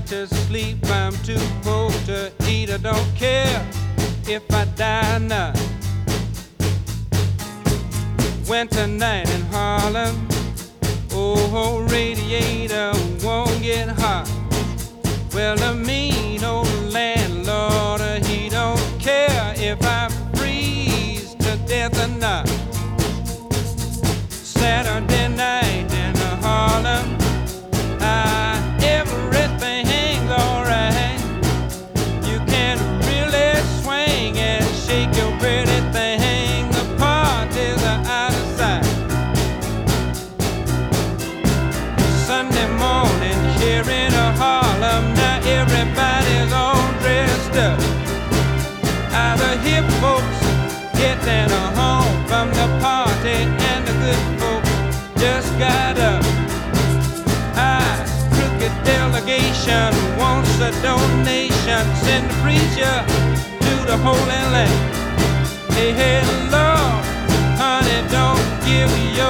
to sleep, I'm too poor to eat. I don't care if I die now. Winter night in Harlem, oh, radiator won't get hot. Well, the mean old landlord, he don't care if I freeze to death or not. Saturday night in Harlem, everything hangs alright. You can really swing and shake your pretty thing. The parties are out of sight. Sunday morning here in Harlem, now everybody's all dressed up. The hip folks getting home from the party, and the good folks just got up. Crooked delegation wants a donation. Send the preacher to the Holy Land. Hey, hey, Lord, honey, don't give your